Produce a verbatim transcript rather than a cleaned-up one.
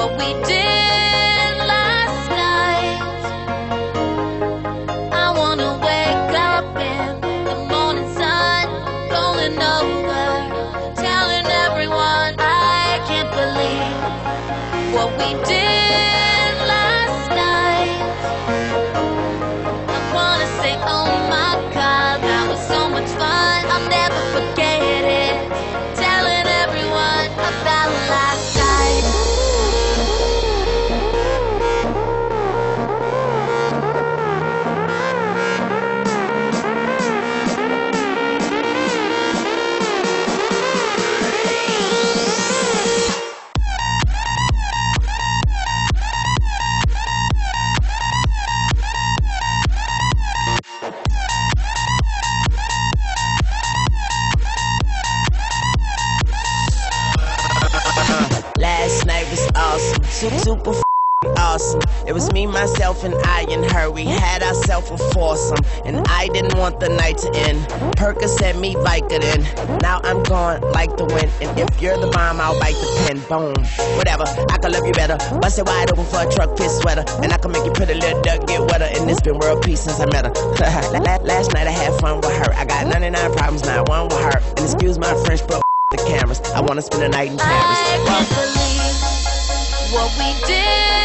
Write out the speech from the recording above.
what we did last night. I wanna wake up in the morning sun, rolling over, telling everyone I can't believe what we did last night. I wanna say, oh my God, that was so much fun. I'll never forget it. Telling everyone about last night. Last night was awesome, super, super f***ing awesome. It was me, myself, and I and her. We had ourselves a foursome, and I didn't want the night to end. Percocet me Vicodin. Now I'm gone like the wind, and if you're the bomb, I'll bite the pen. Boom, whatever. I can love you better. Bust it wide open for a truck fit sweater, and I can make you pretty little duck get wetter. And it's been world peace since I met her. Last night I had fun with her. I got ninety-nine problems, not one with her. And excuse my French, but the cameras. I wanna spend the night in Paris. I can't believe what we did